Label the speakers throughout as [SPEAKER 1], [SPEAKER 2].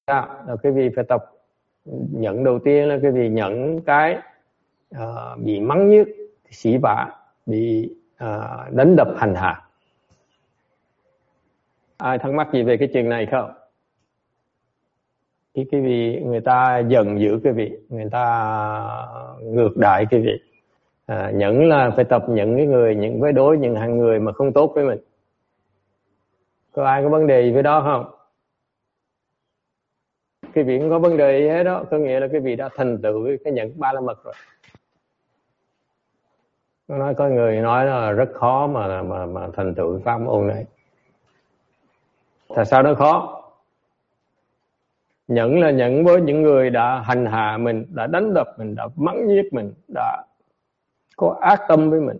[SPEAKER 1] là quý vị phải tập nhận. Đầu tiên là quý vị nhận cái bị mắng nhiếc, sỉ vả, bị đánh đập hành hạ. Ai thắc mắc gì về cái chuyện này không? Khi quý vị, người ta giận dữ quý vị, người ta ngược đại quý vị, nhẫn là phải tập những cái người, những với đối những hàng người mà không tốt với mình. Có ai có vấn đề gì với đó không? Quý vị không có vấn đề gì hết đó, có nghĩa là quý vị đã thành tựu cái nhẫn ba la mật rồi. Nói có người nói là rất khó mà thành tựu pháp môn này. Tại sao nó khó? Nhẫn là nhẫn với những người đã hành hạ mình, đã đánh đập mình, đã mắng nhiếc mình, đã có ác tâm với mình.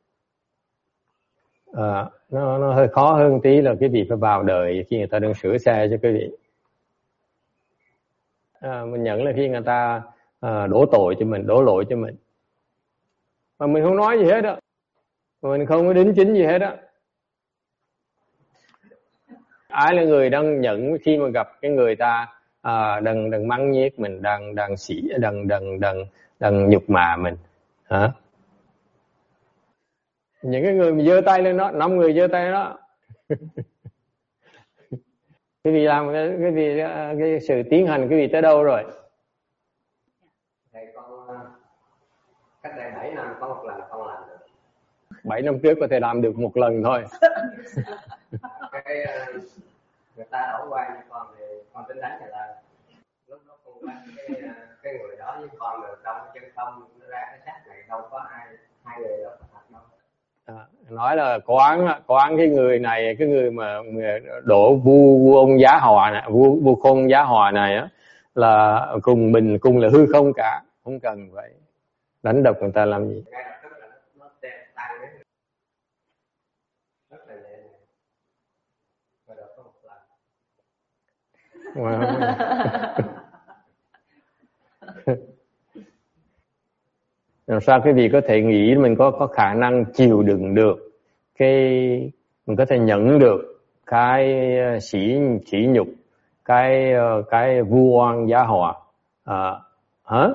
[SPEAKER 1] Nó hơi khó hơn tí là quý vị phải vào đời khi người ta đang sửa xe cho quý vị. Mình nhận là khi người ta đổ tội cho mình, đổ lỗi cho mình, mà mình không nói gì hết á, mình không có đính chính gì hết á. Ai là người đang nhận khi mà gặp cái người ta đang mắng nhiếc mình, đang nhục mạ mình, hả? Những cái người mà giơ tay lên đó, 5 người giơ tay đó. Cái gì làm cái sự tiến hành cái gì tới đâu rồi?
[SPEAKER 2] Thầy con cách đây 7 năm có một lần con làm được.
[SPEAKER 1] 7 năm trước có thể làm được một lần thôi.
[SPEAKER 2] Cái người ta đổ qua cho con thì con tính đánh người ta. Lúc đó con đánh cái người đó với con được trong chân không, nó ra cái xác này đâu có hai người đó thật đâu.
[SPEAKER 1] Nói là quán cái người này, cái người mà đổ vu ông giá hòa này, vu khôn giá hòa này á, là cùng là hư không cả, không cần phải đánh đập người ta làm gì.
[SPEAKER 2] Nó tan đến rất là nhẹ nhàng. Và được có một lần.
[SPEAKER 1] Làm sao quý vị có thể nghĩ mình có khả năng chịu đựng được mình có thể nhận được cái sỉ nhục, cái vu oan giá họa hả?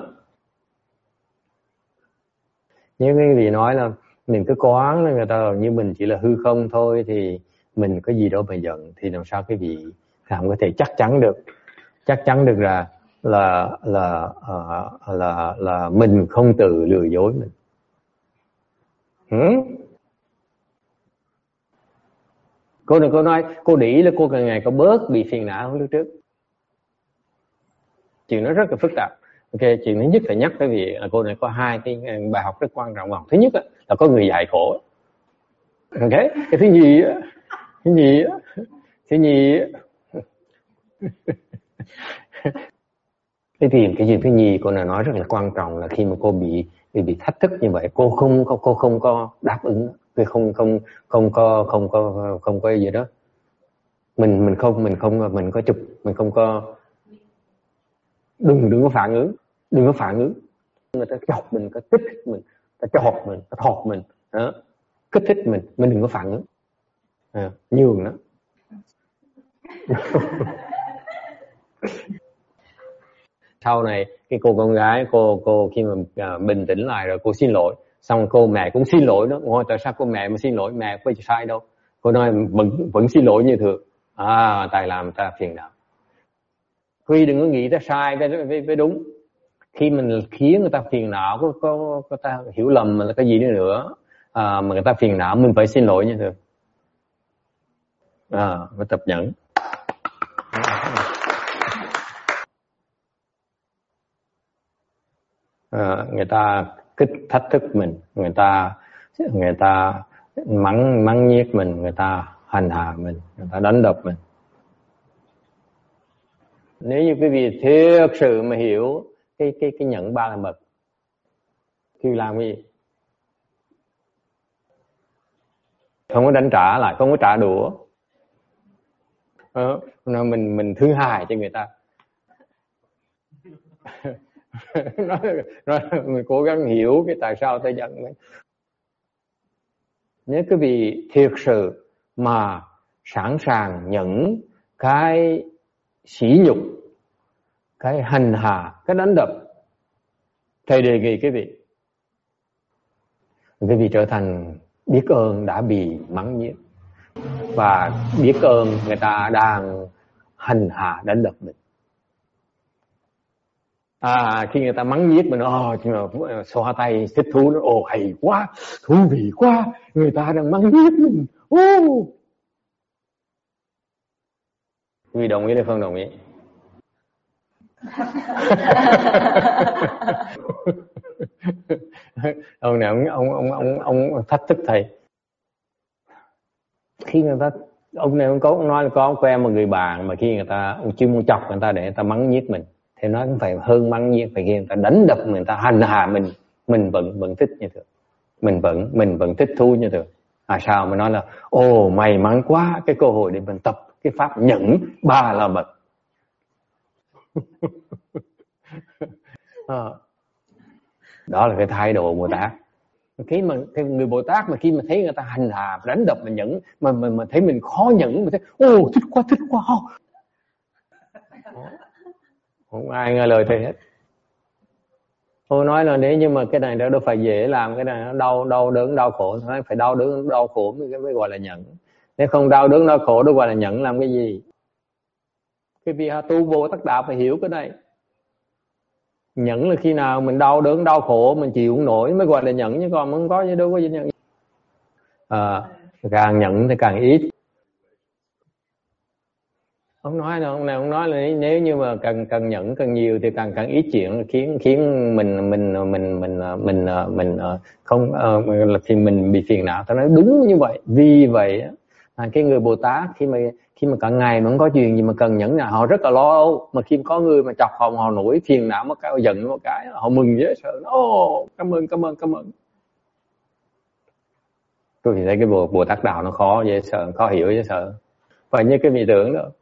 [SPEAKER 1] Nếu quý vị nói là mình cứ có oán người ta như mình chỉ là hư không thôi thì mình có gì đâu mà giận, thì làm sao quý vị không có thể chắc chắn được là mình không tự lừa dối mình. Cô đừng có nói cô để ý là cô càng ngày có bớt bị phiền não hơn lúc trước. Chuyện nó rất là phức tạp. Ok, chuyện thứ nhất phải nhắc cái việc là cô này có 2 cái bài học rất quan trọng. Thứ nhất là có người dạy khổ. Ok, cái thứ nhì Thế thì cái gì thứ nhì cô này nói rất là quan trọng là khi mà cô bị thách thức như vậy, cô không có đáp ứng, cô không có gì đó, mình có chụp, mình không có, đừng có phản ứng, người ta chọc mình, có kích thích mình, ta chọc mình, ta thọt mình đó, kích thích mình đừng có phản ứng, nhường đó. Sau này cái cô con gái cô khi mà bình tĩnh lại rồi cô xin lỗi, xong cô mẹ cũng xin lỗi đó. Ngồi tại sao cô mẹ mà xin lỗi, mẹ có sai đâu. Cô nói vẫn xin lỗi như thường. Tài làm ta phiền não. Khi đừng có nghĩ ta sai với đúng. Khi mình khiến người ta phiền não, có ta hiểu lầm là cái gì nữa mà người ta phiền não, mình phải xin lỗi như thường. Phải tập nhẫn. Người ta thách thức mình, người ta mắng nhiếc mình, người ta hành hạ mình, người ta đánh đập mình. Nếu như quý vị thực sự mà hiểu cái nhẫn ba la mật thì làm cái gì? Không có đánh trả lại, không có trả đũa. Mình thứ hài cho người ta. Nói mình cố gắng hiểu cái tại sao ta giận mình. Nếu quý vị thiệt sự mà sẵn sàng nhận cái sỉ nhục, cái hành hạ, cái đánh đập. Thầy đề nghị quý vị trở thành biết ơn đã bị mắng nhiếc, và biết ơn người ta đang hành hạ đánh đập mình. Khi người ta mắng nhiếc mình, xoa tay thích thú, nó hay quá, thú vị quá, người ta đang mắng nhiếc mình. Quý vị đồng ý hay không đồng ý? Ông này ông thách thức thầy. Khi người ta, ông này ông nói là có quen một người bạn mà khi người ta, ông chưa muốn chọc người ta để người ta mắng nhiếc mình, thì nói cũng phải hơn mắng nhiếc, phải khi người ta đánh đập mình ta hành hạ mình vẫn thích như thường, mình vẫn thích thú như thường. Sao mà nói là may mắn quá cái cơ hội để mình tập cái pháp nhẫn 3 la mật. Đó là cái thái độ Bồ Tát. Khi mà người Bồ Tát mà khi mà thấy người ta hành hạ đánh đập mình nhẫn, mà thấy mình khó nhẫn, mà thấy thích quá. Không ai nghe lời thầy hết. Tôi nói là nếu như mà cái này đâu phải dễ làm, cái này nó đau đớn đau khổ, phải đau đớn đau khổ mới gọi là nhẫn. Nếu không đau đớn đau khổ đâu gọi là nhẫn làm cái gì? Cái vị tu Bồ Tát Đạo phải hiểu cái này. Nhẫn là khi nào mình đau đớn đau khổ mình chịu không nổi mới gọi là nhẫn, chứ còn không có gì đâu có gì nhẫn. Càng nhẫn thì càng ít. Ông nói là nếu như mà càng nhẫn càng nhiều thì càng ít chuyện, khiến mình không thì mình bị phiền não. Tôi nói đúng như vậy. Vì vậy cái người Bồ Tát khi mà cả ngày mà không có chuyện gì mà cần nhẫn nào, họ rất là lo âu. Mà khi có người mà chọc họ nổi phiền não một cái, giận một cái, họ mừng dễ sợ. Cảm ơn. Tôi thì thấy cái Bồ Tát Đạo nó khó dễ sợ, khó hiểu dễ sợ. Và như cái vị tưởng đó.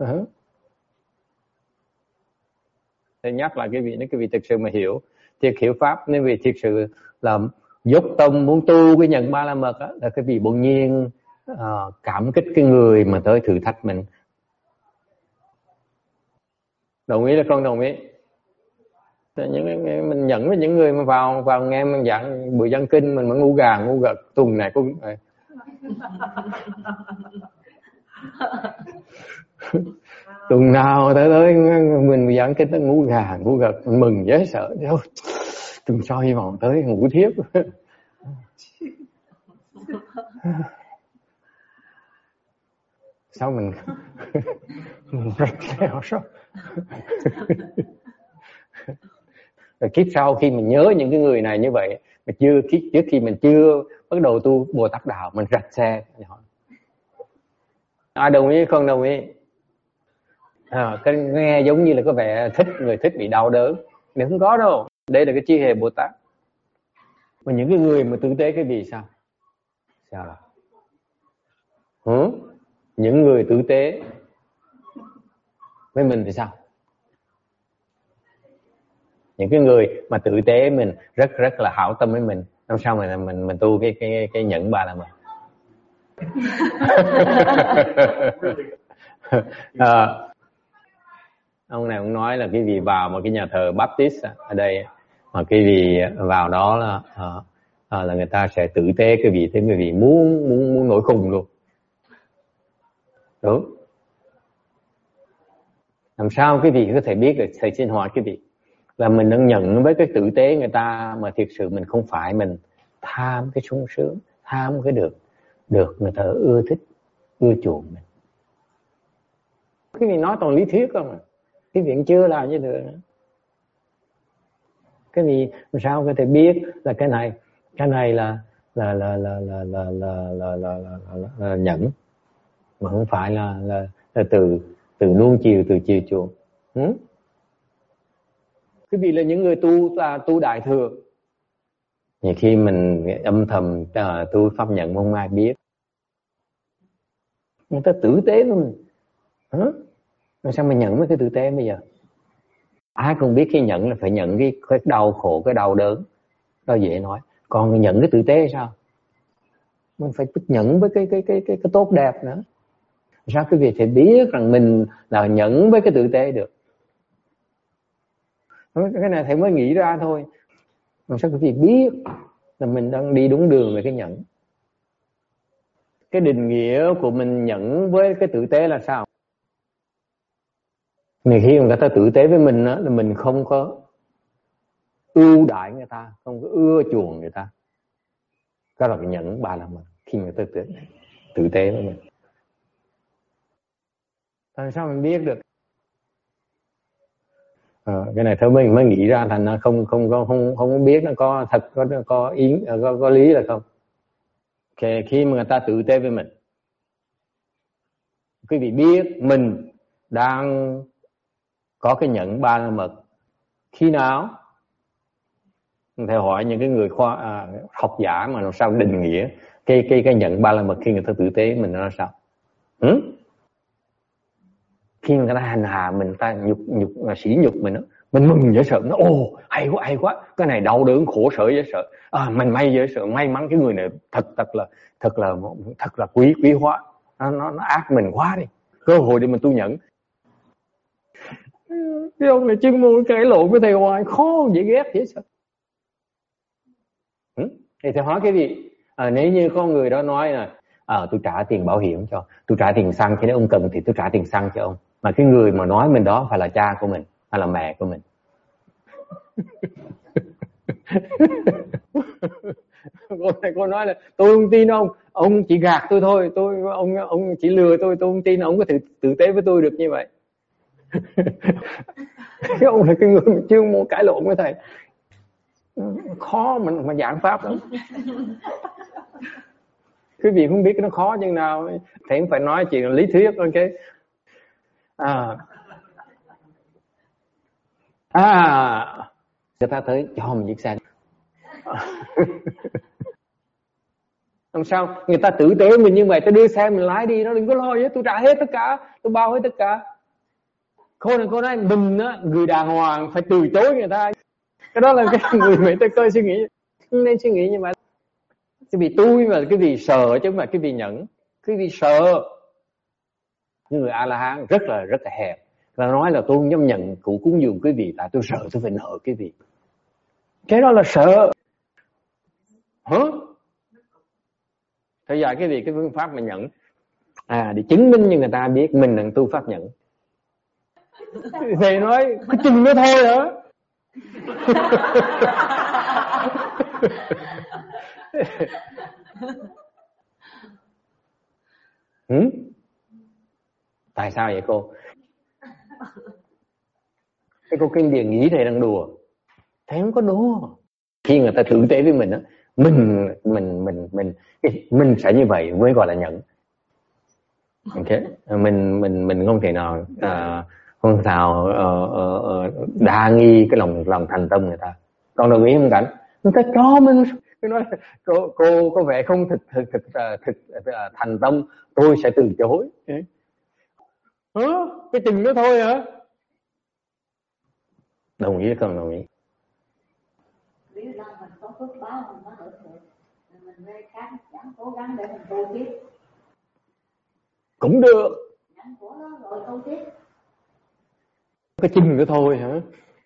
[SPEAKER 1] Tôi nhắc lại cái vị thực sự mà hiểu pháp, nên vì thực sự là dốc tâm muốn tu cái nhận 3 la mật á, là cái vị bỗng nhiên cảm kích cái người mà tới thử thách mình. Đồng ý là không đồng ý? Mình nhận với những người mà vào nghe mình giảng buổi giảng kinh, mình mà ngu gật tuần này cũng tuần nào tới mình giảng kinh nó ngu gật mừng dễ sợ. Tuần sau hy vọng tới ngủ thiếp. Sao mình rạch theo sao? Rồi kiếp sau khi mình nhớ những cái người này như vậy, mà trước khi mình chưa bắt đầu tu Bồ Tát Đạo, mình rạch xe. Ai đồng ý không đồng ý? Cái nghe giống như là có vẻ người thích bị đau đớn, nhưng không có đâu. Đây là cái chi hệ Bồ Tát. Mà những cái người mà tử tế cái gì sao? Những người tử tế với mình thì sao? Những cái người mà tử tế mình rất là hảo tâm với mình, làm sao mà mình tu cái nhẫn 3 la mật? Ông này cũng nói là cái vị vào một cái nhà thờ Baptist ở đây, mà cái vị vào đó là người ta sẽ tử tế cái vị, thế cái vị muốn nổi khùng luôn. Đúng. Làm sao cái vị có thể biết được? Thầy xin hỏi cái vị là mình đang nhận với cái tử tế người ta, mà thiệt sự mình không phải mình tham cái sung sướng, tham cái được người ta ưa thích, ưa chuộng mình. Cái vị nói toàn lý thuyết không à? Cái vị chưa làm như được nữa. Cái vị làm sao có thể biết là cái này là nhẫn, mà không phải là từ nuông chiều, từ chiều chuộng. Cái vị là những người tu đại thừa. Nhiều khi mình âm thầm tu pháp nhẫn không ai biết. Người ta tử tế với mình. Làm sao mình nhận với cái tử tế bây giờ? Ai cũng biết khi nhận là phải nhận cái đau khổ, cái đau đớn. Đó dễ nói. Còn nhận cái tử tế sao? Mình phải nhận với cái tốt đẹp nữa. Sao cái việc phải biết rằng mình là nhận với cái tử tế được? Cái này thầy mới nghĩ ra thôi. Làm sao quý vị biết là mình đang đi đúng đường về cái nhẫn? Cái định nghĩa của mình nhẫn với cái tử tế là sao? Mình khi người ta tử tế với mình á, là mình không có ưu đãi người ta, không có ưa chuộng người ta. Đó là cái nhẫn ba la mật, khi người ta tử tế với mình. Tại sao mình biết được? Cái này thôi mình mới nghĩ ra, thành nó không biết nó có thật, có lý là không. Okay, khi mà người ta tử tế với mình, quý vị biết mình đang có cái nhẫn ba la mật khi nào? Thầy hỏi những cái người học giả mà làm sao định nghĩa cái nhẫn ba la mật khi người ta tử tế mình nó là sao? Khi người ta hành hạ mình, ta sỉ nhục mình đó, mình mừng dễ sợ, nó hay quá, cái này đau đớn khổ sở dễ sợ, mình may dễ sợ, may mắn cái người này thật là quý hóa, nó ác mình quá đi, cơ hội để mình tu nhẫn. Cái ông này chuyên môn cãi lộn với thầy hoài, khó dễ ghét dễ sợ. Thì thầy hỏi cái gì? Nếu như có người đó nói là tôi trả tiền bảo hiểm cho, tôi trả tiền xăng, khi nếu ông cần thì tôi trả tiền xăng cho ông, mà cái người mà nói mình đó phải là cha của mình hay là mẹ của mình? Cô nói là tôi không tin ông chỉ gạt tôi thôi, ông chỉ lừa tôi không tin ông có thể tử tế với tôi được như vậy. Cái ông là cái người mà chưa muốn cãi lộn với thầy, khó mà giảng pháp lắm. Quý vị không biết nó khó chừng nào, thầy không phải nói chuyện lý thuyết. Ok. Người ta tới cho mình chiếc xe. Làm sao người ta tử tế mình như vậy, tôi đưa xe mình lái đi, nó đừng có lo chứ, tôi trả hết tất cả, tôi bao hết tất cả. Cô nói mình á, người đàng hoàng phải từ chối người ta. Cái đó là cái người mấy tôi coi suy nghĩ, không nên suy nghĩ như vậy. Cái vì tôi mà cái vì sợ chứ không phải cái vì nhẫn. Cái vì sợ. Người A-la-hán rất là hẹp, và nói là tôi không dám nhận cụ cúng dường quý vị, tại tôi sợ tôi phải nợ quý vị. Cái đó là sợ. Thời giờ cái gì cái phương pháp mà nhận để chứng minh cho người ta biết mình đang tu pháp nhẫn. Thầy nói cái chừng đó thôi hả? Tại sao vậy cô? Cái cô kinh điển nghĩ thầy đang đùa. Thầy không có đùa. Khi người ta tử tế với mình á, mình sẽ như vậy mới gọi là nhẫn. Ok, mình không thể nào đa nghi cái lòng thành tâm người ta. Còn đồng ý không Cảnh? Người ta cho mình, tôi nói cô có vẻ không thực thành tâm, tôi sẽ từ chối. Cái chừng đó thôi hả? Đồng ý không đồng ý?
[SPEAKER 3] Biết rằng mình có phước báo mình có hưởng được, mình nên gắng cố gắng để mình tu tiếp.
[SPEAKER 1] Cũng được.
[SPEAKER 3] Nhận của nó rồi tu tiếp.
[SPEAKER 1] Cái chừng đó thôi hả?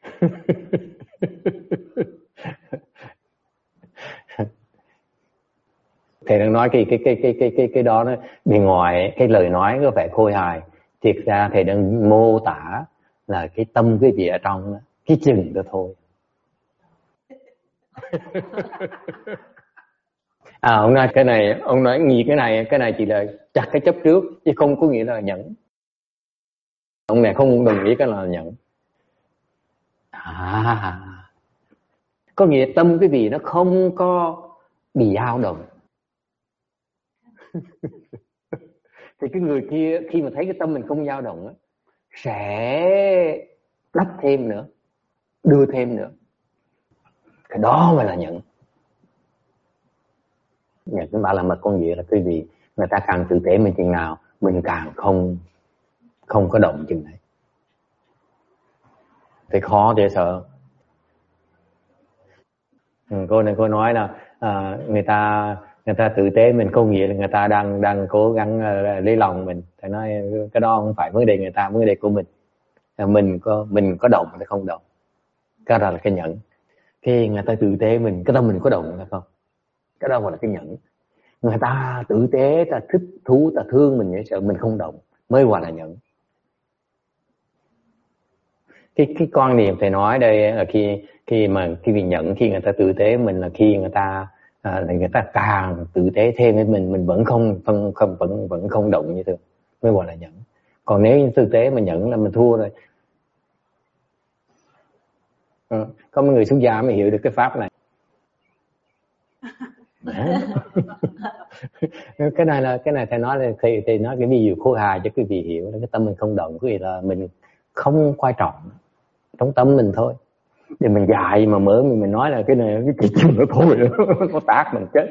[SPEAKER 1] Thầy đang nói cái đó nó bề ngoài cái lời nói có vẻ khôi hài, thiệt ra thầy đang mô tả là cái tâm cái gì ở trong đó, cái chừng đó thôi. Ông nói cái này, ông nói nghĩ cái này chỉ là chặt cái chấp trước chứ không có nghĩa là nhẫn. Ông này không đồng ý cái là nhẫn. Có nghĩa tâm cái gì nó không có bị dao động. Thì cái người kia khi mà thấy cái tâm mình không dao động á, sẽ đắp thêm nữa, đưa thêm nữa. Cái đó mới là nhận. Nhận cái ba la mật con gì là cái gì? Người ta càng tử tế mình chừng nào, mình càng không có động chừng này. Thì khó dễ sợ. Cô nói là người ta tử tế mình không nghĩa là người ta đang cố gắng lấy lòng mình. Thầy nói cái đó không phải vấn đề người ta, vấn đề của mình. Mình có động hay không động. Cái đó là cái nhẫn. Khi người ta tử tế mình, cái tâm mình có động hay không? Cái đó gọi là cái nhẫn. Người ta tử tế, ta thích thú, ta thương mình, sợ mình không động, mới gọi là nhẫn. Cái quan niệm thầy nói đây là khi vì nhẫn, khi người ta tử tế mình là khi người ta càng tử tế thêm với mình vẫn không động như thường, mới gọi là nhẫn. Còn nếu như tử tế mà nhẫn là mình thua rồi. Có mấy người xuất gia mới hiểu được cái pháp này. cái này thầy nói là thầy nói cái ví dụ khô hài cho quý vị hiểu là cái tâm mình không động, quý vị là mình không quan trọng trong tâm mình thôi. Thì mình dạy mà mở mình nói là cái này cái chuyện nữa thôi, nó tát mình chết.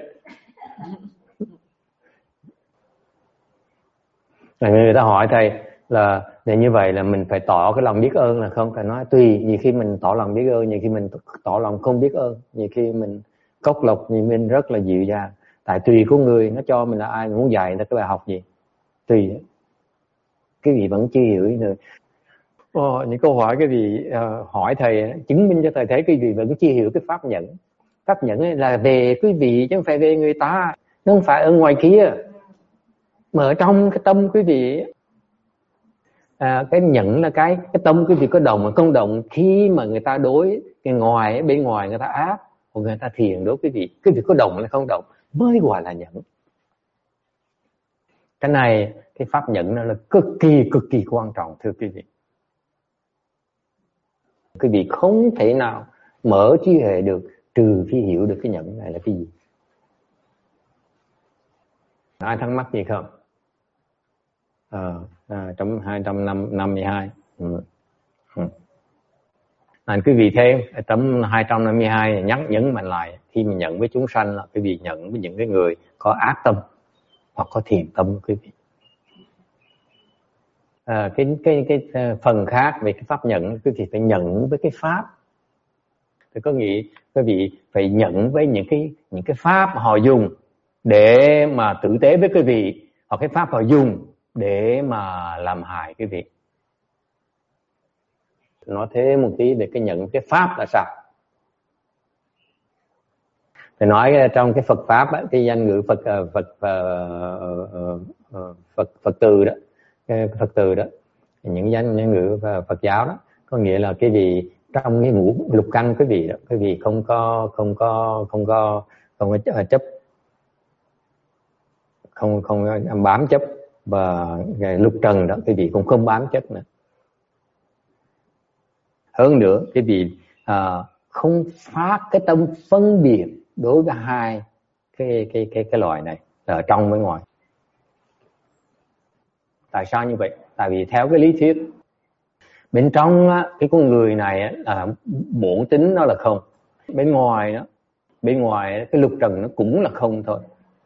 [SPEAKER 1] Người ta hỏi thầy là để như vậy là mình phải tỏ cái lòng biết ơn là không? Thầy nói tùy, nhiều khi mình tỏ lòng biết ơn, nhiều khi mình tỏ lòng không biết ơn, nhiều khi mình cốc lộc, nhiều mình rất là dịu dàng. Tại tùy của người, nó cho mình là ai, mình muốn dạy người ta cái bài học gì tùy. Cái gì vẫn chưa hiểu nữa. Những câu hỏi cái gì hỏi thầy chứng minh cho thầy thấy cái gì vẫn chưa hiểu cái pháp nhẫn. Pháp nhẫn là về quý vị chứ không phải về người ta, nó không phải ở ngoài kia mà ở trong cái tâm quý vị. Cái nhẫn là cái tâm quý vị có động mà không động. Khi mà người ta đối cái ngoài, bên ngoài người ta áp, hoặc người ta thiền đối quý vị có động hay không động mới gọi là nhẫn. Cái này, cái pháp nhẫn nó là cực kỳ quan trọng thưa quý vị. Quý vị không thể nào mở trí huệ được trừ khi hiểu được cái nhẫn này là cái gì. Ai thắc mắc gì không? Trong 252. Quý vị thêm tấm 252 nhấn mạnh lại, khi mình nhận với chúng sanh là quý vị nhận với những cái người có ác tâm hoặc có thiện tâm quý vị. Cái phần khác về cái pháp nhận, quý vị phải nhận với cái pháp. Thì có nghĩa quý vị phải nhận với những cái pháp họ dùng để mà tử tế với quý vị, hoặc cái pháp họ dùng để mà làm hại quý vị. Nói thế một tí về cái nhận cái pháp là sao. Thì nói trong cái Phật pháp á, cái danh ngữ Phật từ đó, Phật từ đó, những danh ngữ Phật giáo đó, có nghĩa là cái gì trong cái ngũ lục căn quý vị đó, quý vị không có chấp, không bám chấp, và lục trần đó quý vị cũng không bám chấp nữa. Hơn nữa quý vị không phát cái tâm phân biệt đối với hai cái loại này ở trong với ngoài. Tại sao như vậy? Tại vì theo cái lý thuyết bên trong á, cái con người này á, bổn tính nó là không. Bên ngoài cái lục trần nó cũng là không thôi.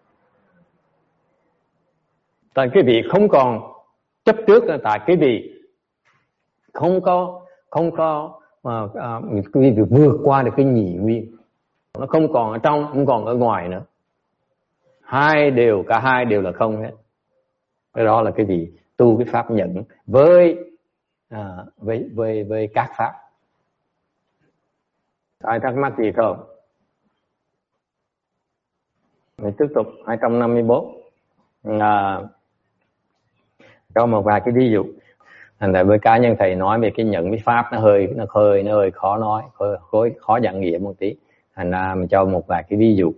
[SPEAKER 1] Tại quý vị không còn chấp trước, tại quý vị không có quý vị vượt qua được cái nhị nguyên. Nó không còn ở trong, không còn ở ngoài nữa. Cả hai đều là không hết. Cái đó là cái gì? Tu cái pháp nhẫn với các pháp. Ai thắc mắc gì không? Mình tiếp tục 251. Cho một vài cái ví dụ. Thành ra với cá nhân thầy nói về cái nhận với pháp nó hơi khó nói, khó giảng nghĩa một tí. Thành ra mình cho một vài cái ví dụ.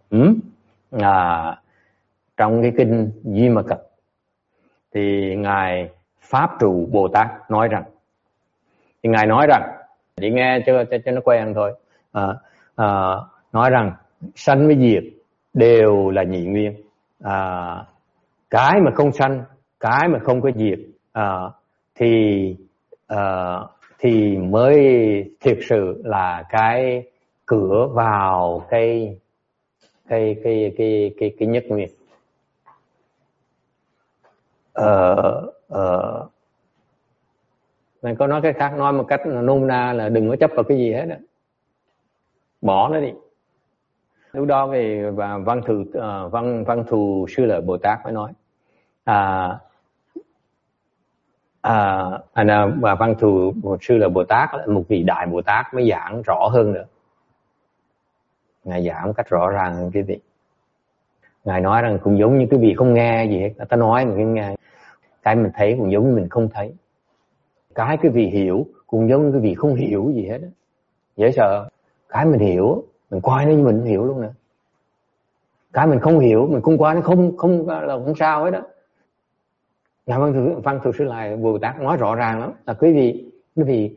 [SPEAKER 1] Trong cái kinh Duy Ma Cật thì ngài Pháp Trụ Bồ Tát nói rằng, thì ngài nói rằng, chỉ nghe cho nó quen thôi. Nói rằng sanh với diệt đều là nhị nguyên. Cái mà không sanh, cái mà không có diệt thì mới thực sự là cái cửa vào cái nhất nguyên. Mình có nói cái khác, nói một cách nôm na là đừng có chấp vào cái gì hết đó. Bỏ nó đi. Lúc đó về Văn Thù Sư Lợi Bồ Tát mới nói Và Văn Thù một sư là Bồ Tát, một vị đại Bồ Tát mới giảng rõ hơn nữa. Ngài giảng một cách rõ ràng hơn quý vị. Ngài nói rằng cũng giống như quý vị không nghe gì hết. Ta nói mà nghe, cái mình thấy cũng giống như mình không thấy. Cái quý vị hiểu cũng giống như quý vị không hiểu gì hết. Dễ sợ. Cái mình hiểu, mình coi nó như mình không hiểu luôn nữa. Cái mình không hiểu, mình không qua nó không sao hết đó. Ngài Văn Thù Sư Lại Bồ Tát nói rõ ràng lắm là quý vị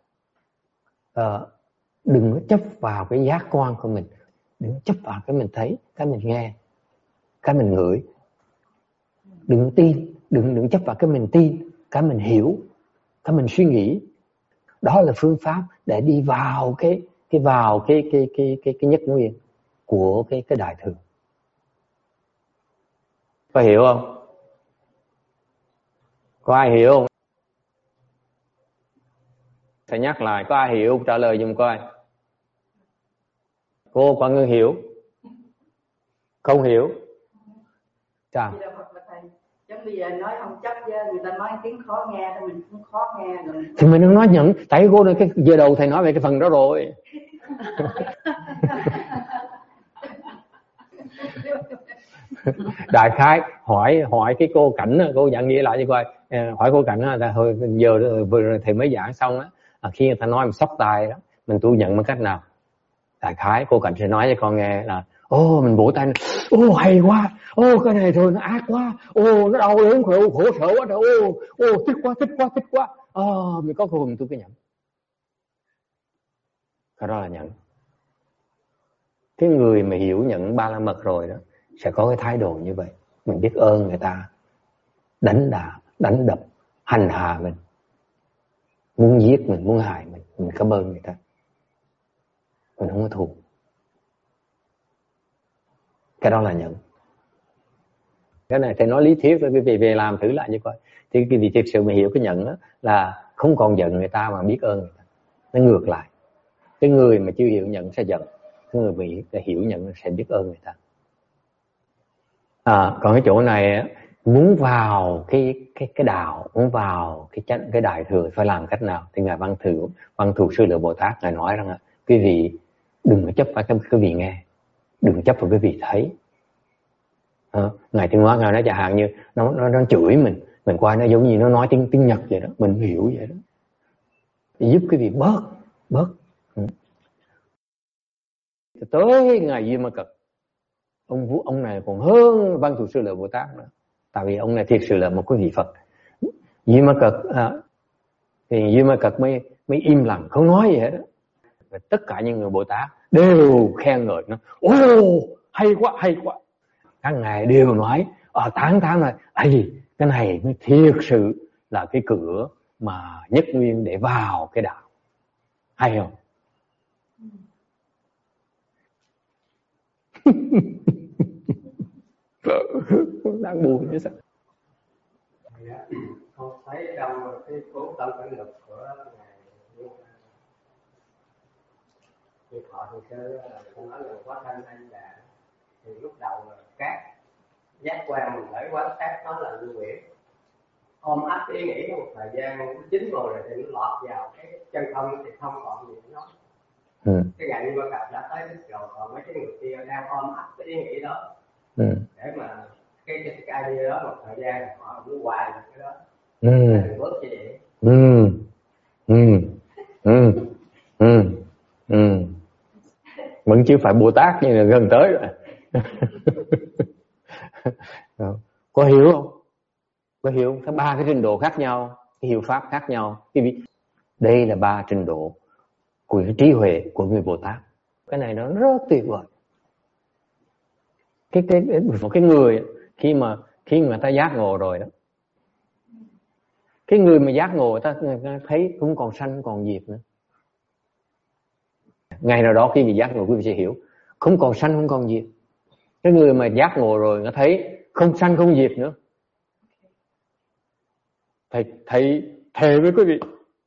[SPEAKER 1] đừng có chấp vào cái giác quan của mình, đừng có chấp vào cái mình thấy, cái mình nghe, cái mình ngửi. Đừng tin, đừng chấp vào cái mình tin, cái mình hiểu, cái mình suy nghĩ. Đó là phương pháp để đi vào cái nhất nguyên của cái đại thừa. Có hiểu không? Có ai hiểu không? Thầy nhắc lại, có ai hiểu trả lời giùm coi. Cô có người hiểu? Không hiểu? Sao?
[SPEAKER 4] Giống bây giờ nói không chấp chứ, người ta nói tiếng khó nghe thì mình cũng khó nghe rồi.
[SPEAKER 1] Thì mình không nói nhận, tại cô nói cái giờ đầu thầy nói về cái phần đó rồi. Đại khái hỏi cái cô Cảnh, cô dặn nghĩa lại cho coi. Hỏi cô Cảnh là thôi giờ vừa rồi thầy mới giảng xong á, khi người ta nói mình sốc tai đó, mình tu nhận bằng cách nào? Đại khái cô Cảnh sẽ nói cho con nghe là mình vỗ tay, hay quá, cái này rồi nó ác quá, nó đau đớn khổ sở quá rồi, thích quá. Mình có cơ hội mình tu cái nhận. Cái đó là nhận. Cái người mà hiểu nhận ba la mật rồi đó sẽ có cái thái độ như vậy. Mình biết ơn người ta, đánh đập, hành hạ mình, muốn giết mình, muốn hại mình cảm ơn người ta. Mình không có thù. Cái đó là nhận. Cái này thầy nói lý thuyết với quý vị về làm thử lại như coi. Thì quý vị thực sự mà hiểu cái nhận đó là không còn giận người ta mà biết ơn người ta. Nó ngược lại. Cái người mà chưa hiểu nhận sẽ giận. Cái người mà hiểu nhận sẽ biết ơn người ta. Còn cái chỗ này muốn vào cái đạo, muốn vào cái đại thừa phải làm cách nào? Thì ngài Văn Thù Sư Lợi Bồ Tát ngài nói rằng quý vị đừng có chấp vào cái quý vị nghe, đừng chấp vào quý vị thấy. Ngài Thiên Hóa ngài nói chẳng hạn như nó chửi mình qua nó giống như nó nói tiếng Nhật vậy đó, mình hiểu vậy đó. Để giúp quý vị bớt. Tới ngày Duy Ma Cật, ông này còn hơn Văn Thù Sư Lợi Bồ Tát nữa. Tại vì ông này thiệt sự là một cái vị Phật. Duy Ma Cật thì Duy Ma Cật mới im lặng không nói gì hết đó. Và tất cả những người Bồ Tát đều khen ngợi nó. Hay quá. Các ngài đều nói tán là cái này mới thiệt sự là cái cửa mà nhất nguyên để vào cái đạo. Hay không? Đang buồn chứ sao?
[SPEAKER 2] Không thấy trong cái cuốn Tâm Cảnh Lực của ngài Như Thọ thì sơ tôi nói là quá thân anh là thì lúc đầu là các giác quan mình phải quán sát nó là lưu quyển, ôm ấp ý nghĩ một thời gian chín rồi thì nó lọt vào cái chân không thì không còn gì nữa. Cái ngày Như Ma Cật đã tới đích rồi, còn mấy cái người kia đang ôm ấp cái ý nghĩ đó để mà cái idea đó một thời gian họ cứ hoài cái đó thì bớt như vậy.
[SPEAKER 1] Vẫn chưa phải Bồ Tát nhưng là gần tới rồi. Có hiểu không? Có hiểu không? Ba cái trình độ khác nhau, cái hiệu pháp khác nhau. Đây là ba trình độ của cái trí huệ của người Bồ Tát. Cái này nó rất tuyệt vời. Cái người khi mà ta giác ngộ rồi đó, cái người mà giác ngộ ta thấy cũng còn sanh còn diệt nữa. Ngày nào đó khi bị giác ngộ quý vị sẽ hiểu không còn sanh không còn diệt. Cái người mà giác ngộ rồi nó thấy không sanh không diệt nữa. Thầy thề với quý vị.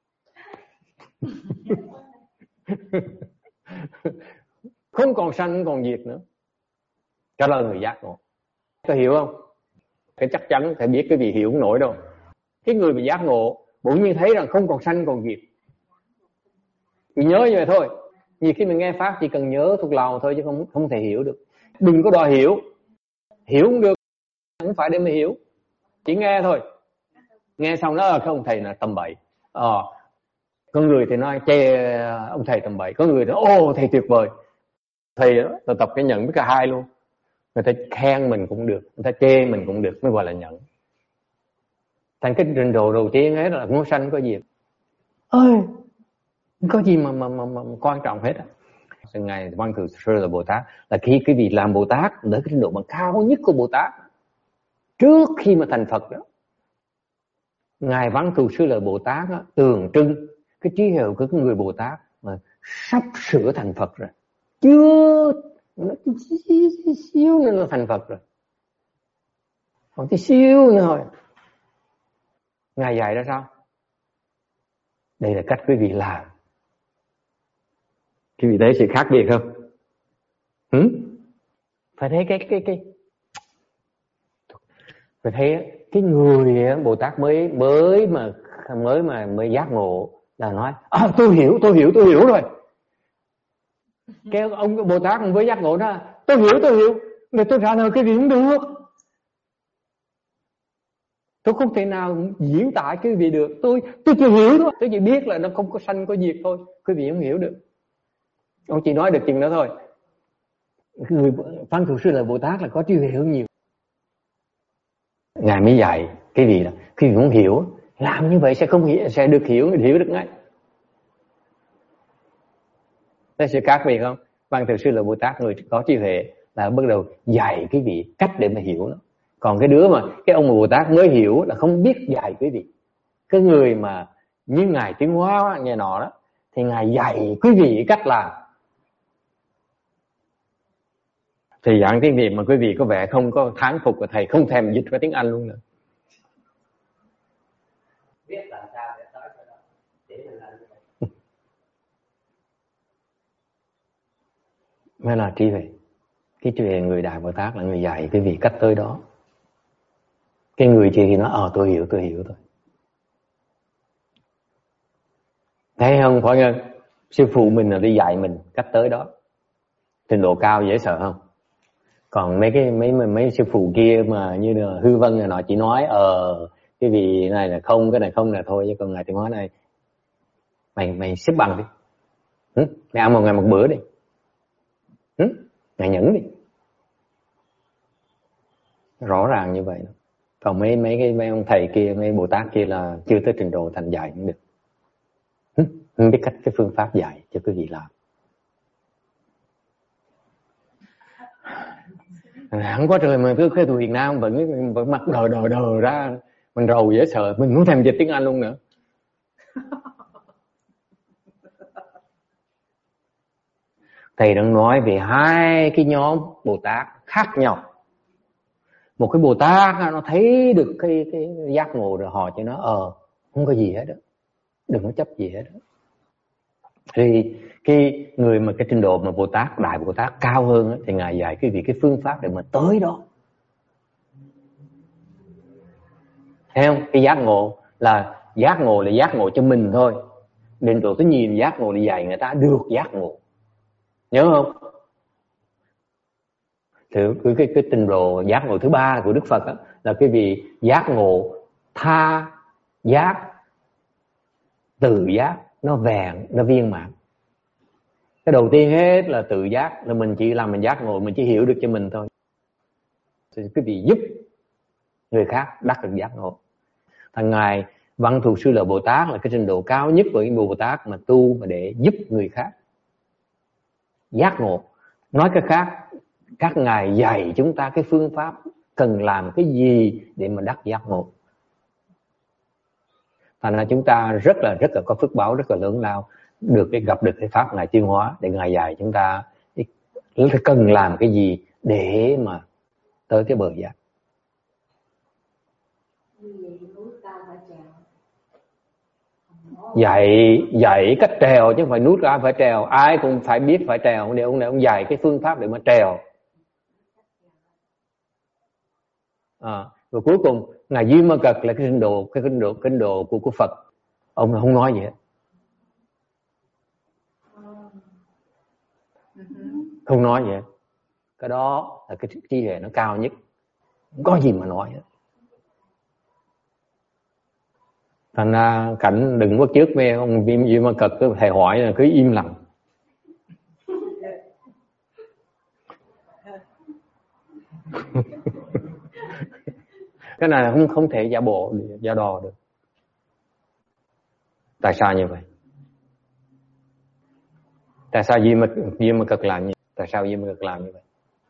[SPEAKER 1] Không còn sanh không còn diệt nữa. Đó là người giác ngộ. Có hiểu không? Cái chắc chắn thầy biết quý vị hiểu không nổi đâu. cái người mà giác ngộ bỗng nhiên thấy rằng không còn sanh còn diệt, chỉ nhớ như vậy thôi. Nhiều khi mình nghe pháp chỉ cần nhớ thuộc lòng thôi chứ không thể hiểu được. Đừng có đòi hiểu không được, không phải để mà hiểu, chỉ nghe thôi. Nghe xong đó không, thầy là tầm bậy. Có người thì nói chê ông thầy tầm bậy, có người nói ô thầy tuyệt vời. Thầy đó, tập cái nhận với cả hai luôn. Người ta khen mình cũng được, người ta chê mình cũng được, mới gọi là nhận. Thành cái trình độ đầu tiên hết là ngôi sanh có diệt. Ơi, có gì mà quan trọng hết á. Ngài Văn Thù Sư là Bồ Tát là khi cái vị làm Bồ Tát đến cái trình độ mà cao nhất của Bồ Tát trước khi mà thành Phật đó, Ngài Văn Thù Sư là Bồ Tát đó, tượng trưng cái trí huệ của người Bồ Tát mà sắp sửa thành Phật rồi, chưa xíu nữa là thành Phật rồi, còn tí xíu nữa thôi. Ngài dạy ra sao? Đây là cách quý vị làm. Quý vị thấy sự khác biệt không? Phải thấy cái phải thấy cái người Bồ Tát mới giác ngộ là nói tôi hiểu rồi. Cái ông Bồ Tát với giác ngộ đó, tôi hiểu, mà tôi trả lời cái gì cũng được. Tôi không thể nào diễn tả cái vị được. Tôi chỉ hiểu thôi, tôi chỉ biết là nó không có sanh có diệt thôi. Quý vị không hiểu được. Ông chỉ nói được chừng đó thôi. Người Văn Thù Sư là Bồ Tát là có trí huệ hơn nhiều. Ngài mới dạy cái vị là khi muốn hiểu, làm như vậy sẽ được hiểu được ngay. Thấy sự khác biệt không? Văn Thù Sư là Bồ Tát, người có trí huệ là bắt đầu dạy cái vị cách để mà hiểu nó. Còn cái ông Bồ Tát mới hiểu là không biết dạy quý vị. Cái người mà như Ngài Tiến Hóa nghe nọ đó thì Ngài dạy quý vị cách làm. Thì dạng tiếng Việt mà quý vị có vẻ không có thán phục của thầy, không thèm dịch qua tiếng Anh luôn nữa.
[SPEAKER 2] Biết làm sao để tới cái đó, chỉ mình làm như vậy.
[SPEAKER 1] Mới là trí huệ. Cái trí huệ người Đại Bồ Tát là người dạy quý vị cách tới đó. Cái người kia thì nói tôi hiểu thôi. Thấy không Phó Nhân? Sư phụ mình là đi dạy mình cách tới đó. Trình độ cao dễ sợ không? Còn mấy sư phụ kia mà như là Hư Vân này nọ chỉ nói cái vị này là không, cái này không là thôi, chứ còn Ngài Tiến Hóa này mày xếp bằng đi. Mày ăn một ngày một bữa đi. Mày nhẫn đi. Rõ ràng như vậy. Còn mấy ông thầy kia, mấy Bồ Tát kia là chưa tới trình độ thành dạy cũng được. Không biết cách cái phương pháp dạy cho quý vị làm. Không có trời mà cứ cái tụi Việt Nam vẫn mặc đờ ra, mình rầu dễ sợ, mình không thèm dịch tiếng Anh luôn nữa. Thầy đang nói về hai cái nhóm Bồ Tát khác nhau. Một cái Bồ Tát nó thấy được cái giác ngộ rồi họ cho nó không có gì hết đó, đừng có chấp gì hết đó. Thì cái người mà cái trình độ mà Bồ Tát, Đại Bồ Tát cao hơn đó, thì Ngài dạy quý vị cái phương pháp để mà tới đó. Thấy không? Cái giác ngộ là giác ngộ cho mình thôi. Đến độ tới nhìn giác ngộ để dạy người ta được giác ngộ. Nhớ không? Thì cái trình độ giác ngộ thứ ba của Đức Phật đó, là cái vị giác ngộ tha giác, tự giác, nó vẹn, nó viên mãn. Cái đầu tiên hết là tự giác, là mình chỉ làm mình giác ngộ, mình chỉ hiểu được cho mình thôi. Thì quý vị giúp người khác đắc được giác ngộ. Thằng Ngài Văn Thù Sư là Bồ Tát là cái trình độ cao nhất của những Bồ Tát mà tu mà để giúp người khác giác ngộ. Nói cái khác, các ngài dạy chúng ta cái phương pháp cần làm cái gì để mà đắc giác ngộ. Thành ra chúng ta rất là có phước báo rất là lớn lao được gặp được cái pháp Ngài Tiến Hóa để Ngài dạy chúng ta cần làm cái gì để mà tới cái bờ giác. Dạy cách trèo chứ không phải nuốt ra phải trèo, ai cũng phải biết phải trèo, để ông dạy cái phương pháp để mà trèo. Rồi cuối cùng ngài Duy Ma Cật là cái kinh đồ của Phật, ông không nói gì hết, không nói gì hết. Cái đó là cái trí huệ nó cao nhất, không có gì mà nói hết. Thành ra Cảnh đừng có trước với ông Duy Ma Cật, thầy hỏi là cứ im lặng. Cái này là không thể giả đò được. Tại sao như vậy? Tại sao Duy Ma Cật làm như vậy? Tại sao Duy Ma Cật làm như vậy?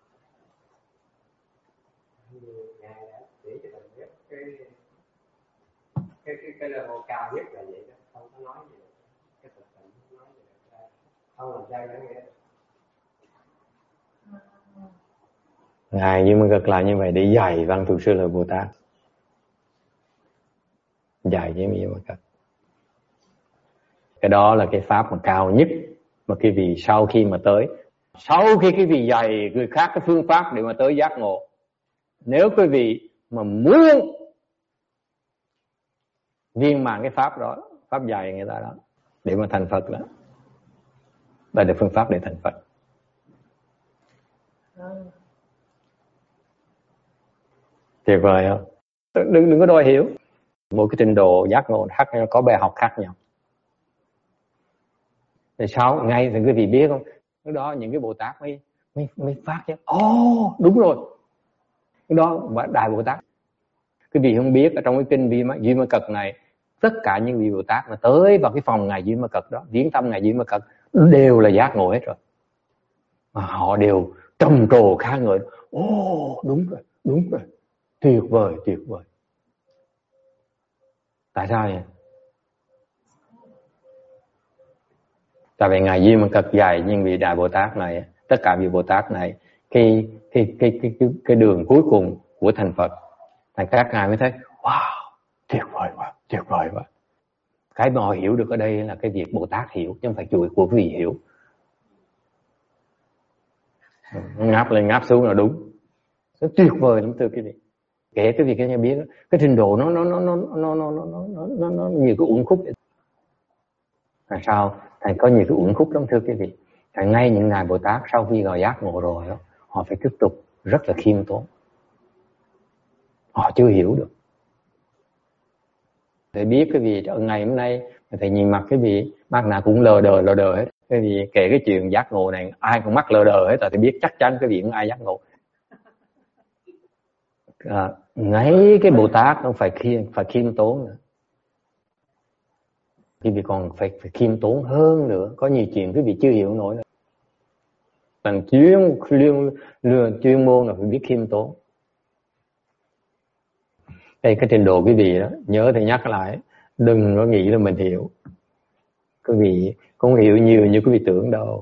[SPEAKER 2] Cái level cao nhất là vậy đó, không có nói gì được. Cái thực tình không nói gì được, không làm sao để nghĩa.
[SPEAKER 1] Ngài Duy Ma Cật làm như vậy để dạy Văn Thù Sư Lợi Bồ Tát, dạy với Duy Ma Cật. Cái đó là cái pháp mà cao nhất mà quý vị sau khi quý vị dạy người khác cái phương pháp để mà tới giác ngộ, nếu quý vị mà muốn viên mãn cái pháp đó, pháp dạy người ta đó để mà thành Phật đó, đây là phương pháp để thành Phật. Tuyệt vời không? Đừng có đòi hiểu. Mỗi cái trình độ giác ngộ khác nhau, có bài học khác nhau. Thì sao ngay thì quý vị biết không, lúc đó những cái Bồ Tát mới phát chứ. Đúng rồi, cái đó Đại Bồ Tát. Quý vị không biết ở trong cái kinh Duy Ma Cật này, tất cả những vị Bồ Tát mà tới vào cái phòng ngài Duy Ma Cật đó, viếng thăm ngài Duy Ma Cật, đều là giác ngộ hết rồi, mà họ đều trầm trồ ca ngợi. Đúng rồi, tuyệt vời. Tại sao vậy? Tại vì ngài Duy Ma Cật dạy những vị Đại Bồ Tát này, tất cả vị Bồ Tát này, cái đường cuối cùng của thành Phật, thành các ngài mới thấy wow, tuyệt vời quá. Cái mà họ hiểu được ở đây là cái việc Bồ Tát hiểu, chứ không phải chuyện của quý vị hiểu. Ngáp lên ngáp xuống là đúng, nó tuyệt vời lắm thưa quý vị. Kể cái việc cái nhà biết cái trình độ nó nhiều cái uẩn khúc. Tại sao? Thầy có nhiều cái uẩn khúc lắm thưa quý vị. Thầy ngay những ngài Bồ Tát sau khi gọi giác ngộ rồi đó, họ phải tiếp tục rất là khiêm tốn. Họ chưa hiểu được. Thầy biết cái gì ở ngày hôm nay, thầy nhìn mặt cái vị mắt nào cũng lờ đờ hết. Cái gì kể cái chuyện giác ngộ này, ai cũng mắt lờ đờ hết, thầy biết chắc chắn cái vị không ai giác ngộ. Ngay cái Bồ Tát không phải khiêm tốn nữa. Quý vị còn phải khiêm tốn hơn nữa. Có nhiều chuyện quý vị chưa hiểu nổi nữa. Bằng chuyên môn là phải biết khiêm tốn. Đây cái trình độ quý vị đó, nhớ thì nhắc lại, đừng có nghĩ là mình hiểu. Quý vị không hiểu nhiều như quý vị tưởng đâu.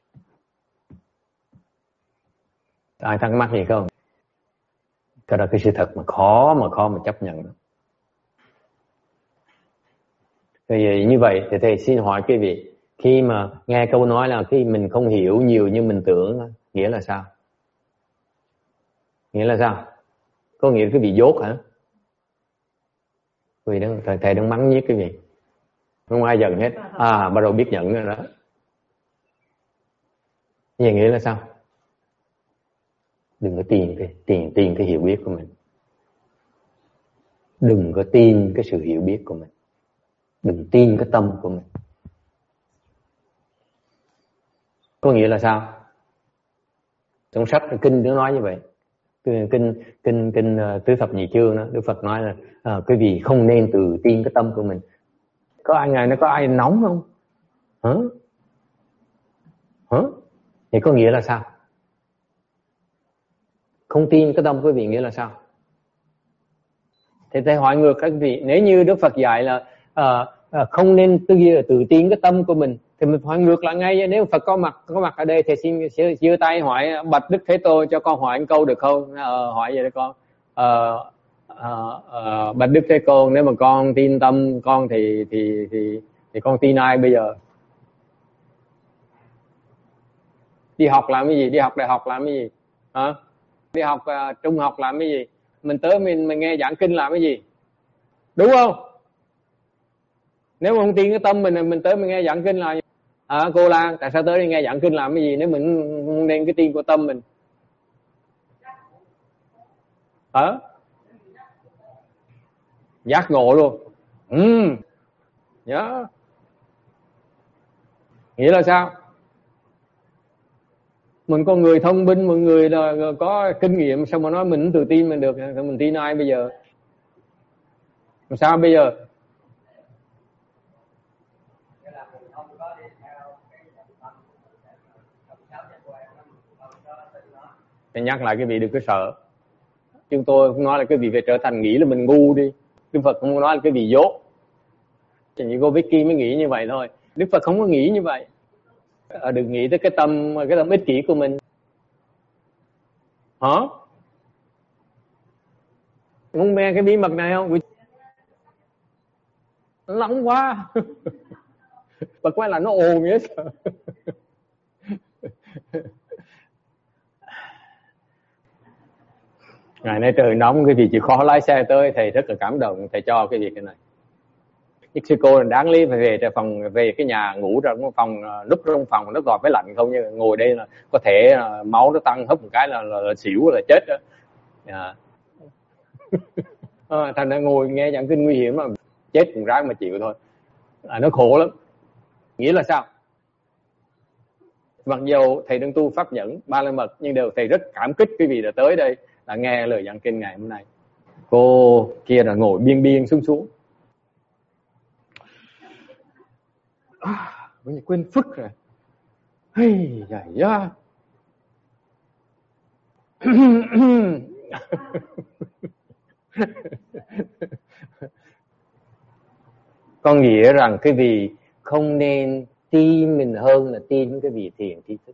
[SPEAKER 1] Ai thắc mắc gì không? Cái đó cái sự thật mà khó mà chấp nhận được. Thì như vậy thì thầy xin hỏi quý vị, khi mà nghe câu nói là khi mình không hiểu nhiều như mình tưởng, nghĩa là sao? Nghĩa là sao? Có nghĩa là quý vị dốt hả? Quý vị thầy đang mắng nhiếc quý vị. Không ai giận hết. Bắt đầu biết nhận rồi đó. Vậy nghĩa là sao? Đừng có tin cái hiểu biết của mình. Đừng có tin cái sự hiểu biết của mình. Đừng tin cái tâm của mình. Có nghĩa là sao? Trong sách kinh nó nói như vậy. Kinh Tứ Thập Nhị Chương đó, Đức Phật nói là quý vị không nên tự tin cái tâm của mình. Có ai ngày nó có ai nóng không? Hả? Thì có nghĩa là sao? Không tin cái tâm quý vị nghĩa là sao? Thì thầy hỏi ngược các vị, nếu như Đức Phật dạy là không nên tự tin cái tâm của mình, thì mình hỏi ngược lại ngay. Nếu Phật có mặt ở đây thì xin giơ tay hỏi bạch Đức Thế Tôn cho con hỏi một câu được không? Hỏi vậy đó con. Bạch Đức Thế Tôn, nếu mà con tin tâm con thì con tin ai bây giờ? Đi học làm cái gì? Đi học đại học làm cái gì? Đi học trung học làm cái gì? mình tới mình nghe giảng kinh làm cái gì, đúng không? Nếu mà không tin cái tâm mình tới mình nghe giảng kinh là cô Lan tại sao tới đi nghe giảng kinh làm cái gì nếu mình không nên cái tin của tâm mình? Giác ngộ luôn. Nhớ. Nghĩa là sao? Mình con người thông minh, một người là có kinh nghiệm, sao mà nói mình không tự tin mình được? Mình tin ai bây giờ? Làm sao bây giờ? Thì nhắc lại cái vị đừng có sợ. Chúng tôi không nói là cái vị phải trở thành nghĩ là mình ngu đi. Đức Phật không nói là cái vị dốt. Chỉ như cô Vicky mới nghĩ như vậy thôi. Đức Phật không có nghĩ như vậy. Đừng nghĩ tới cái tâm ích kỷ của mình. Hả? Không nghe cái bí mật này không? Nó nóng quá. Bật quay là nó ồn vậy. Ngày nay trời nóng, cái gì chịu khó lái xe tới, thầy rất là cảm động thầy cho cái việc này. Sư cô đáng lý phải về cái nhà ngủ trong phòng, núp trong phòng nó gọt với lạnh không, như ngồi đây là có thể máu nó tăng hấp một cái là xỉu là chết đó. Thành ra ngồi nghe giảng kinh nguy hiểm mà chết cũng ráng mà chịu thôi. Nó khổ lắm. Nghĩa là sao? Mặc dù thầy đang tu pháp nhẫn ba la mật, nhưng thầy rất cảm kích quý vị đã tới đây là nghe lời giảng kinh ngày hôm nay. Cô kia là ngồi biên xuống. Quên phức rồi. Hey, da. Có nghĩa rằng cái vị không nên tin mình hơn là tin cái vị thiền tri thức.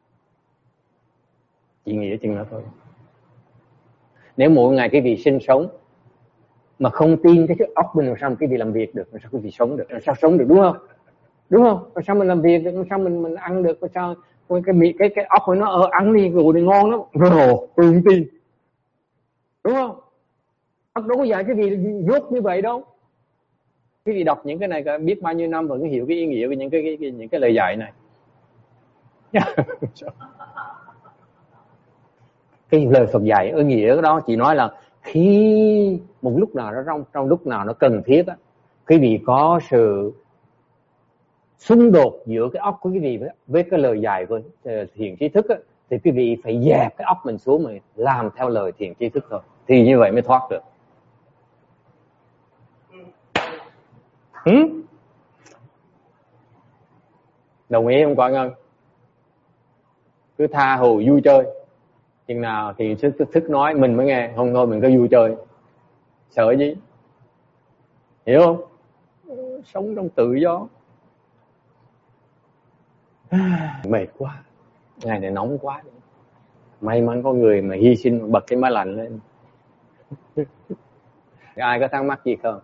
[SPEAKER 1] Chỉ nghĩa chừng đó thôi. Nếu mỗi ngày cái vị sinh sống mà không tin cái óc mình, làm sao cái vị làm việc được, làm sao cái vị sống được, làm sao sống được, đúng không? Đúng không? Làm sao mình làm việc được, làm sao mình ăn được, làm sao cái óc của nó ăn đi rồi thì ngon lắm. Rồi, tôi không tin. Đúng không? Óc đâu có dạy cái vị dốt như vậy đâu. Cái vị đọc những cái này cả biết bao nhiêu năm vẫn hiểu cái ý nghĩa của những cái lời dạy này. Cái lời Phật dạy ý nghĩa đó chỉ nói là khi một lúc nào đó trong lúc nào nó cần thiết á, cái vị có sự xung đột giữa cái óc của cái vị với cái lời dạy của thiền tri thức á, thì cái vị phải dẹp cái óc mình xuống mà làm theo lời thiền tri thức thôi, thì như vậy mới thoát được. Đồng ý không Quang Ngân? Cứ tha hồ vui chơi, chừng nào thì thức nói mình mới nghe, không thôi mình cứ vui chơi, sợ gì, hiểu không? Sống trong tự do. Mệt quá, ngày này nóng quá, may mắn có người mà hy sinh bật cái máy lạnh lên. Ai có thắc mắc gì không?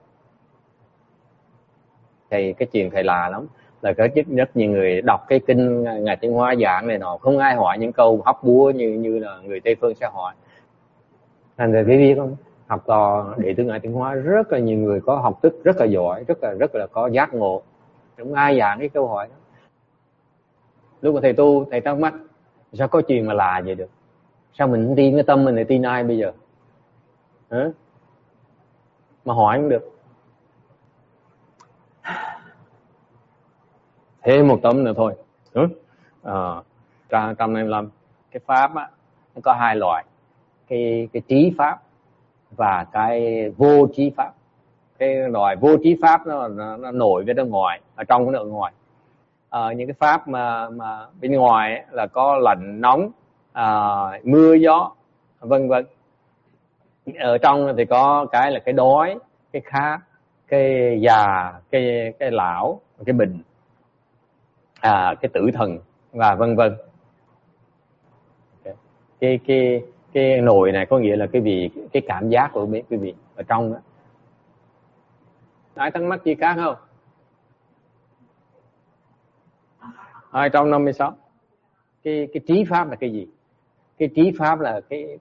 [SPEAKER 1] Thầy cái chuyện thầy lạ lắm, là có rất nhiều người đọc cái kinh Ngài Tiến Hóa giảng này nọ, không ai hỏi những câu hóc búa như là người Tây phương sẽ hỏi. Thành ra cái biết không, học trò đệ tử Ngài Tiến Hóa rất là nhiều người có học thức rất là giỏi, rất là có giác ngộ, không ai giảng cái câu hỏi đó. Lúc mà thầy tu, thầy thắc mắc sao có chuyện mà lạ vậy được, sao mình không tin cái tâm mình thì tin ai bây giờ? Hả? Mà hỏi không được. Thêm một tấm nữa thôi. 155 cái pháp á, nó có hai loại, cái trí pháp và cái vô trí pháp. Cái loại vô trí pháp nó nổi với nó ngoài, ở trong cái nó ở ngoài. Những cái pháp mà bên ngoài ấy, là có lạnh nóng, mưa gió vân vân. Ở trong thì có cái là cái đói, cái khát, cái già, cái lão, cái bệnh, cái tử thần và vân vân. Cái nồi này có nghĩa là cái cảm giác của quý vị ở trong đó. Ai thắc mắc gì khác không? 256. Cái trí pháp là cái gì? cái trí pháp là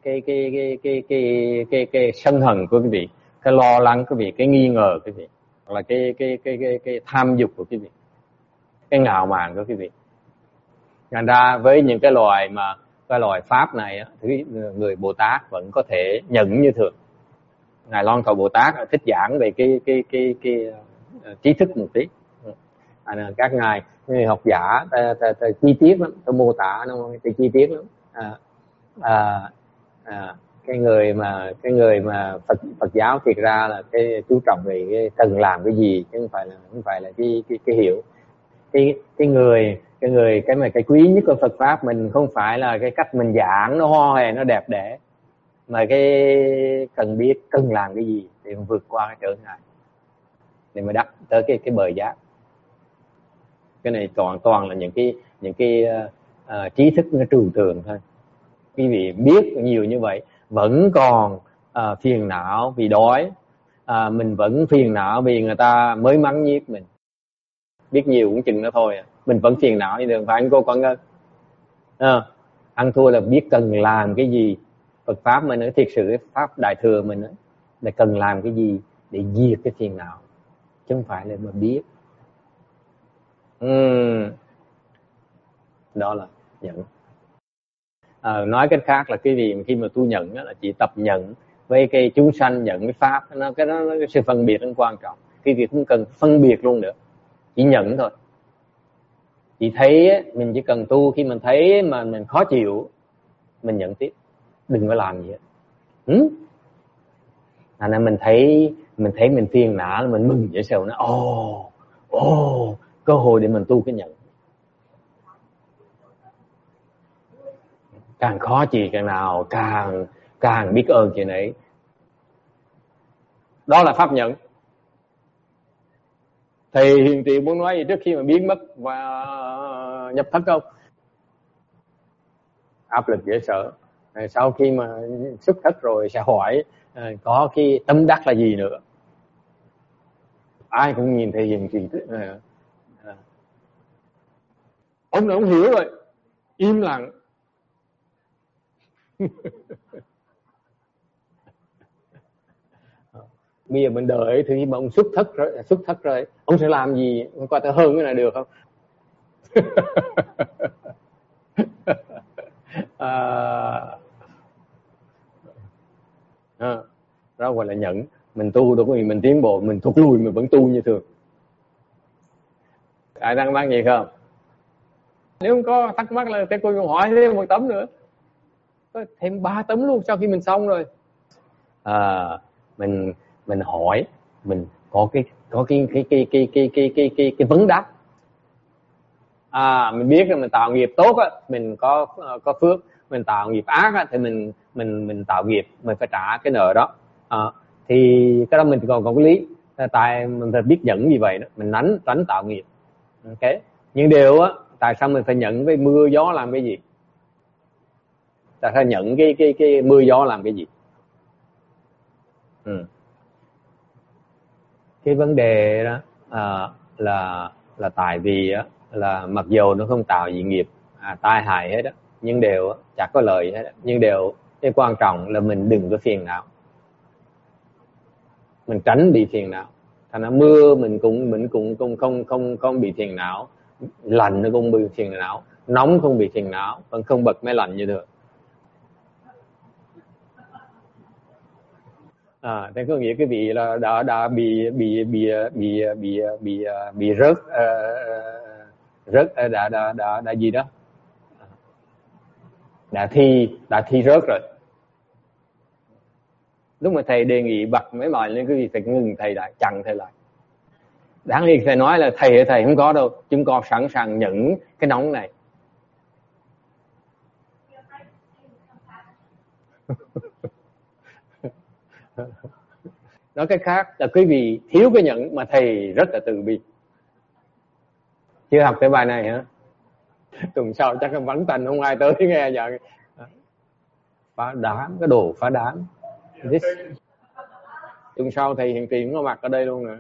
[SPEAKER 1] cái sân hận của quý vị, cái lo lắng quý vị, cái nghi ngờ quý vị, hoặc là cái tham dục của quý vị, cái ngạo mạn của quý vị. Thành ra với những cái loài pháp này thì người Bồ Tát vẫn có thể nhận như thường. Ngài Loan Cầu Bồ Tát thích giảng về cái trí thức một tí. Các ngài người học giả ta chi tiết lắm, ta mô tả nó chi tiết lắm. Cái người mà Phật giáo thiệt ra là cái chú trọng về cái cần làm cái gì, chứ không phải là cái hiểu. Cái quý nhất của Phật pháp mình không phải là cái cách mình giảng nó hoa hòe nó đẹp đẽ, mà cái cần biết cần làm cái gì để vượt qua cái trở ngại để mà đắc tới cái bờ giác. Cái này toàn là những cái trí thức nó trừu tượng thôi. Quý vị biết nhiều như vậy vẫn còn phiền não vì đói, mình vẫn phiền não vì người ta mới mắng nhiếc mình. Biết nhiều cũng chừng đó thôi, mình vẫn phiền não như thường, phải không cô con ơi? Ăn thua là biết cần làm cái gì. Phật pháp mình nói thiệt sự, cái pháp đại thừa mình nói là cần làm cái gì để diệt cái phiền não, chứ không phải là mà biết. Đó là nhận. Nói cách khác là cái gì mà khi mà tu nhận là chỉ tập nhận với cái chúng sanh, nhận cái pháp, cái sự phân biệt nó quan trọng. Cái việc không cần phân biệt luôn nữa, chỉ nhận thôi. Chỉ thấy mình chỉ cần tu khi mình thấy mà mình khó chịu mình nhận tiếp, đừng có làm gì hết. Thành ra mình thấy mình phiền não mình mừng dễ sợ, nó cơ hội để mình tu cái nhận. Càng khó chịu càng nào càng biết ơn chuyện ấy. Đó là pháp nhận. Thầy Hiền Trị muốn nói gì trước khi mà biến mất và nhập thất không? Áp lực dễ sợ. Sau khi mà xuất thất rồi sẽ hỏi có cái tâm đắc là gì nữa. Ai cũng nhìn thầy Hiền Trị. Ông này ông hiểu rồi, im lặng. Bây giờ mình đợi thì khi mà ông xuất thất rồi ông sẽ làm gì? Ông coi ta hơn cái này được không? Đó gọi là nhận. Mình tu đâu có gì mình tiến bộ, mình thụt lùi mình vẫn tu như thường. Ai đang mang gì không? Nếu không có thắc mắc là cô còn hỏi thêm một tấm nữa, thêm 3 tấm luôn sau khi mình xong rồi. Mình hỏi, mình có cái vấn đáp. Mình biết là mình tạo nghiệp tốt á, mình có phước. Mình tạo nghiệp ác á, thì mình tạo nghiệp, mình phải trả cái nợ đó. Thì cái đó mình còn có cái lý. Tại mình phải biết nhận như vậy đó, mình tránh tạo nghiệp. Ok. Nhưng điều á, tại sao mình phải nhận với mưa gió làm cái gì? Tại sao nhận cái mưa gió làm cái gì? Cái vấn đề đó là tại vì á, là mặc dù nó không tạo gì nghiệp tai hại hết á, nhưng đều chẳng có lợi hết á, nhưng đều cái quan trọng là mình đừng có phiền não, mình tránh bị phiền não. Thành ra mưa mình cũng không bị phiền não, lạnh nó cũng bị phiền não, nóng không bị phiền não, vẫn không bật máy lạnh như được. Thế có nghĩa cái vị là đã bị rớt đã gì đó, đã thi rớt rồi. Lúc mà thầy đề nghị bật mấy bài lên, cái gì phải ngừng thầy lại, chặn thầy lại. Đáng lý thầy nói là thầy không có đâu, chúng con sẵn sàng nhận cái nóng này. Nói cái khác là quý vị thiếu cái nhận mà thầy rất là từ bi. Chưa học cái bài này hả? Tuần sau chắc là vắng tành, không ai tới nghe giờ. Phá đám, cái đồ phá đám. Tuần sau thầy Hiền Trì cũng có mặt ở đây luôn nè.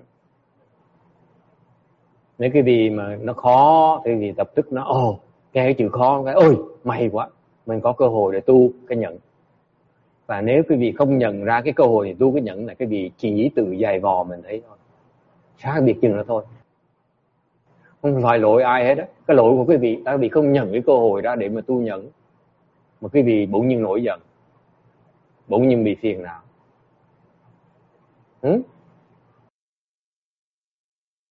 [SPEAKER 1] Nếu cái gì mà nó khó thì tập tức nó nghe cái chữ khó cái ôi may quá, mình có cơ hội để tu cái nhẫn. Và nếu quý vị không nhận ra cái cơ hội để tu cái nhẫn là quý vị chỉ tự dày vò mình thấy thôi, khác biệt chừng đó thôi, không phải lỗi ai hết á. Cái lỗi của quý vị tại vì không nhận cái cơ hội ra để mà tu nhẫn, mà quý vị bỗng nhiên nổi giận, bỗng nhiên bị phiền não.